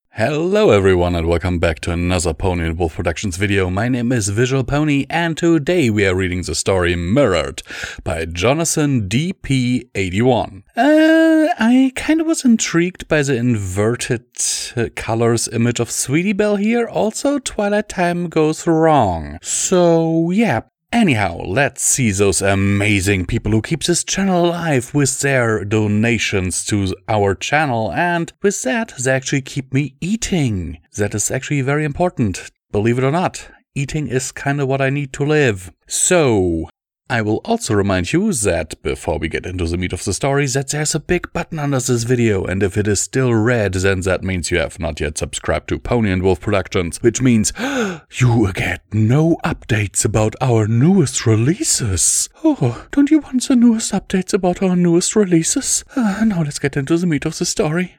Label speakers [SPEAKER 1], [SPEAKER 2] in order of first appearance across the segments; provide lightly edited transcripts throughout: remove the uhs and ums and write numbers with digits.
[SPEAKER 1] Hello everyone and welcome back to another Pony and Wolf Productions video. My name is Visual Pony and today we are reading the story Mirrored by Jonathan DP81. I kind of was intrigued by the inverted colors image of Sweetie Belle here. Also, Twilight Time goes wrong. So yeah. Anyhow, let's see those amazing people who keep this channel alive with their donations to our channel, and with that, they actually keep me eating. That is actually very important, believe it or not. Eating is kind of what I need to live. So, I will also remind you that, before we get into the meat of the story, that there's a big button under this video, and if it is still red, then that means you have not yet subscribed to Pony and Wolf Productions, which means you get no updates about our newest releases. Oh, don't you want the newest updates about our newest releases? Now let's get into the meat of the story.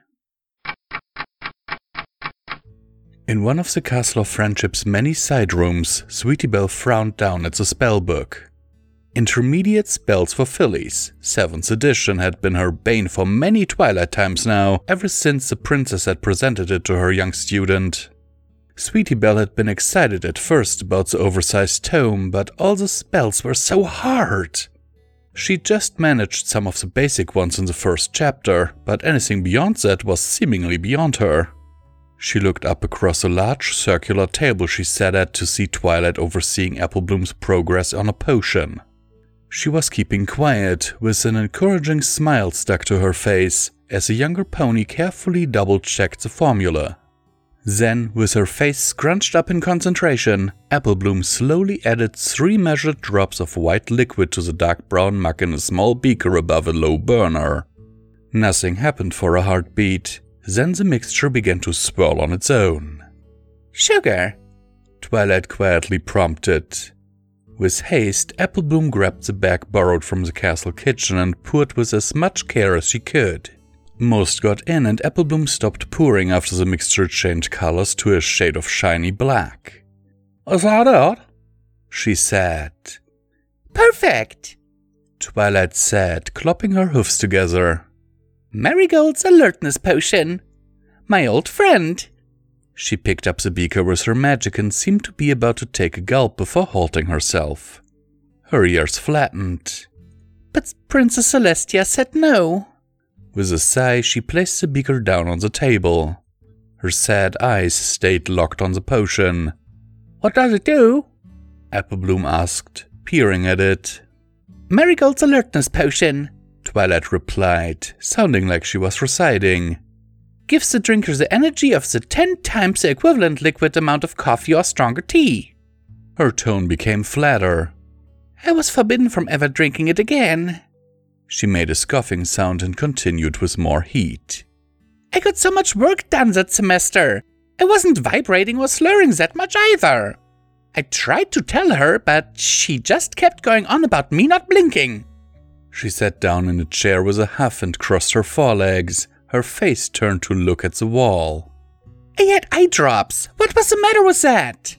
[SPEAKER 1] In one of the Castle of Friendship's many side rooms, Sweetie Belle frowned down at the spell book. Intermediate Spells for Fillies, 7th edition, had been her bane for many Twilight Times now, ever since the princess had presented it to her young student. Sweetie Belle had been excited at first about the oversized tome, but all the spells were so hard. She just managed some of the basic ones in the first chapter, but anything beyond that was seemingly beyond her. She looked up across a large circular table she sat at to see Twilight overseeing Applebloom's progress on a potion. She was keeping quiet, with an encouraging smile stuck to her face, as the younger pony carefully double-checked the formula. Then, with her face scrunched up in concentration, Applebloom slowly added 3 measured drops of white liquid to the dark brown muck in a small beaker above a low burner. Nothing happened for a heartbeat. Then the mixture began to swirl on its own. "Sugar," Twilight quietly prompted. With haste, Applebloom grabbed the bag borrowed from the castle kitchen and poured with as much care as she could. Most got in and Applebloom stopped pouring after the mixture changed colors to a shade of shiny black. "Is that it?" she said. "Perfect," Twilight said, clopping her hoofs together. "Marigold's alertness potion. My old friend." She picked up the beaker with her magic and seemed to be about to take a gulp before halting herself. Her ears flattened. "But Princess Celestia said no." With a sigh, she placed the beaker down on the table. Her sad eyes stayed locked on the potion. "What does it do?" Applebloom asked, peering at it. "Marigold's alertness potion," Twilight replied, sounding like she was reciting. "Gives the drinker the energy of the 10 times the equivalent liquid amount of coffee or stronger tea." Her tone became flatter. "I was forbidden from ever drinking it again." She made a scoffing sound and continued with more heat. "I got so much work done that semester. I wasn't vibrating or slurring that much either. I tried to tell her, but she just kept going on about me not blinking." She sat down in a chair with a huff and crossed her forelegs. Her face turned to look at the wall. "I had eye drops. What was the matter with that?"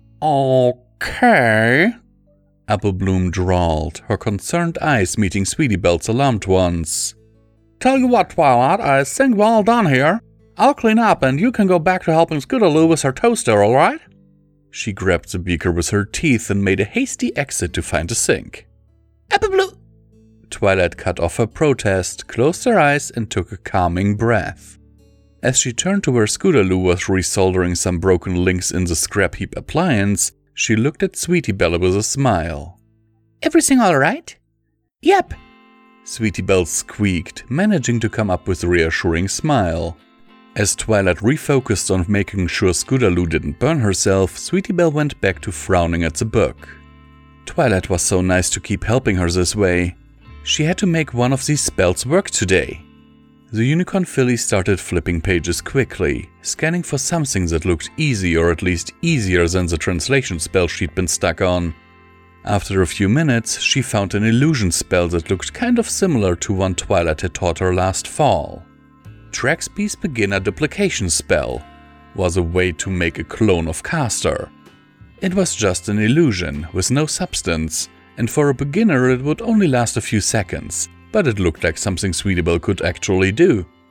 [SPEAKER 1] "Okay," Applebloom drawled, her concerned eyes meeting Sweetie Belle's alarmed ones. "Tell you what, Twilight, I think we're all done here. I'll clean up and you can go back to helping Scootaloo with her toaster, alright?" She grabbed the beaker with her teeth and made a hasty exit to find a sink. "Applebloom!" Twilight cut off her protest, closed her eyes, and took a calming breath. As she turned to where Scootaloo was resoldering some broken links in the scrap heap appliance, she looked at Sweetie Belle with a smile. "Everything all right?" "Yep," Sweetie Belle squeaked, managing to come up with a reassuring smile. As Twilight refocused on making sure Scootaloo didn't burn herself, Sweetie Belle went back to frowning at the book. Twilight was so nice to keep helping her this way. She had to make one of these spells work today. The unicorn filly started flipping pages quickly, scanning for something that looked easy or at least easier than the translation spell she'd been stuck on. After a few minutes, she found an illusion spell that looked kind of similar to one Twilight had taught her last fall. Traxby's beginner duplication spell was a way to make a clone of Castor. It was just an illusion with no substance, and for a beginner it would only last a few seconds, but it looked like something Sweetie Belle could actually do.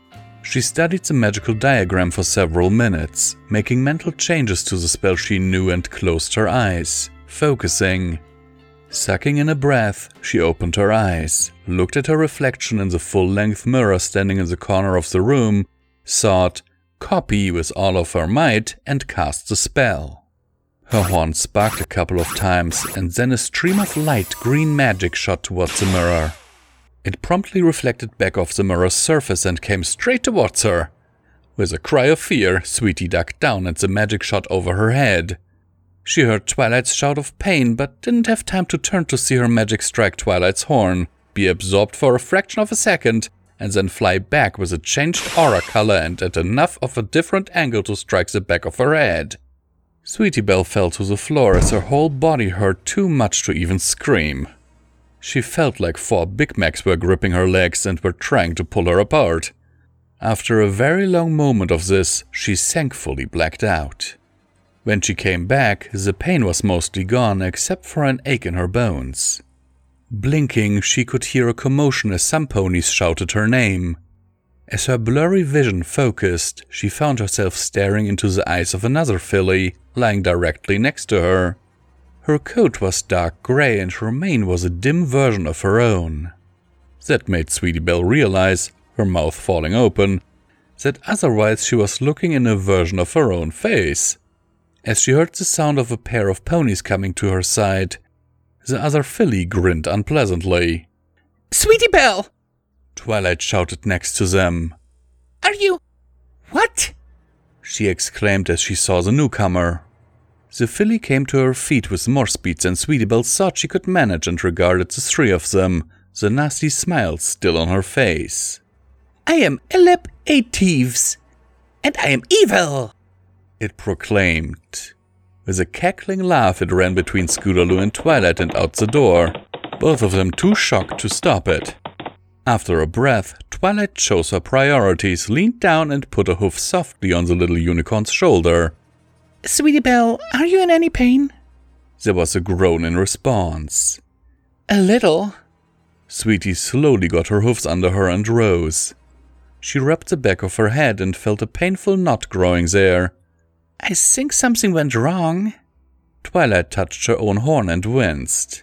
[SPEAKER 1] She studied the magical diagram for several minutes, making mental changes to the spell she knew and closed her eyes, focusing. Sucking in a breath, she opened her eyes, looked at her reflection in the full-length mirror standing in the corner of the room, thought, copy with all of her might, and cast the spell. Her horn sparked a couple of times, and then a stream of light green magic shot towards the mirror. It promptly reflected back off the mirror's surface and came straight towards her. With a cry of fear, Sweetie ducked down and the magic shot over her head. She heard Twilight's shout of pain, but didn't have time to turn to see her magic strike Twilight's horn, be absorbed for a fraction of a second, and then fly back with a changed aura color and at enough of a different angle to strike the back of her head. Sweetie Belle fell to the floor as her whole body hurt too much to even scream. She felt like 4 Big Macs were gripping her legs and were trying to pull her apart. After a very long moment of this, she thankfully blacked out. When she came back, the pain was mostly gone except for an ache in her bones. Blinking, she could hear a commotion as some ponies shouted her name. As her blurry vision focused, she found herself staring into the eyes of another filly, lying directly next to her. Her coat was dark gray and her mane was a dim version of her own. That made Sweetie Belle realize, her mouth falling open, that otherwise she was looking in a version of her own face. As she heard the sound of a pair of ponies coming to her side, the other filly grinned unpleasantly.
[SPEAKER 2] "Sweetie Belle!"
[SPEAKER 1] Twilight shouted next to them.
[SPEAKER 2] "Are you... what?"
[SPEAKER 1] she exclaimed as she saw the newcomer. The filly came to her feet with more speed than Sweetie Belle thought she could manage and regarded the 3 of them, the nasty smile still on her face.
[SPEAKER 2] "I am Elep Thieves, and I am evil,"
[SPEAKER 1] it proclaimed. With a cackling laugh, it ran between Scootaloo and Twilight and out the door, both of them too shocked to stop it. After a breath, Twilight chose her priorities, leaned down and put a hoof softly on the little unicorn's shoulder.
[SPEAKER 2] "Sweetie Belle, are you in any pain?"
[SPEAKER 1] There was a groan in response.
[SPEAKER 2] "A little."
[SPEAKER 1] Sweetie slowly got her hoofs under her and rose. She rubbed the back of her head and felt a painful knot growing there.
[SPEAKER 2] "I think something went wrong."
[SPEAKER 1] Twilight touched her own horn and winced.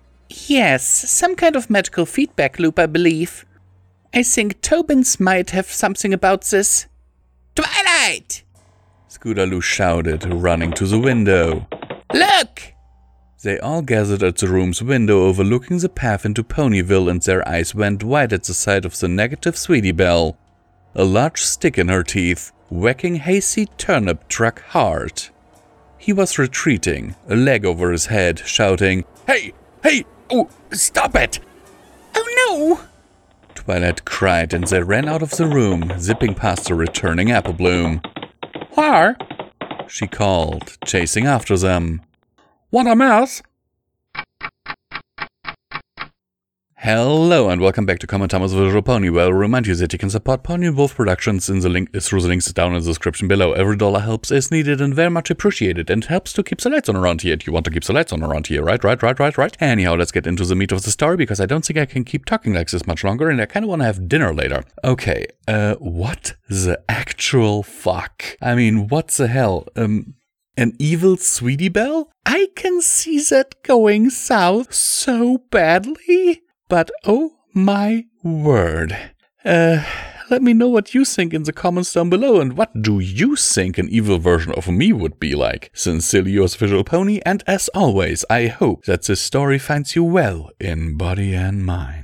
[SPEAKER 2] "Yes, some kind of magical feedback loop, I believe. I think Tobins might have something about this." "Twilight!"
[SPEAKER 1] Scootaloo shouted, running to the window.
[SPEAKER 2] "Look!"
[SPEAKER 1] They all gathered at the room's window overlooking the path into Ponyville, and their eyes went wide at the sight of the negative Sweetie Belle, a large stick in her teeth, whacking Hasty Turnip Truck hard. He was retreating, a leg over his head, shouting, "Hey! Hey! Oh, stop it!"
[SPEAKER 2] "Oh no!"
[SPEAKER 1] Twilight cried, and they ran out of the room, zipping past the returning Apple Bloom.
[SPEAKER 2] "Where?"
[SPEAKER 1] she called, chasing after them.
[SPEAKER 2] "What a mess!"
[SPEAKER 1] Hello and welcome back to Common Time as a Visual Pony, where I remind you that you can support Pony and Wolf Productions through the links down in the description below. Every dollar helps is needed and very much appreciated and helps to keep the lights on around here. And you want to keep the lights on around here, right? Anyhow, let's get into the meat of the story because I don't think I can keep talking like this much longer and I kind of want to have dinner later. Okay, what the actual fuck? I mean, what the hell? An evil Sweetie Belle? I can see that going south so badly. But oh my word. Let me know what you think in the comments down below, and what do you think an evil version of me would be like? Sincerely yours, Visual Pony, and as always, I hope that this story finds you well in body and mind.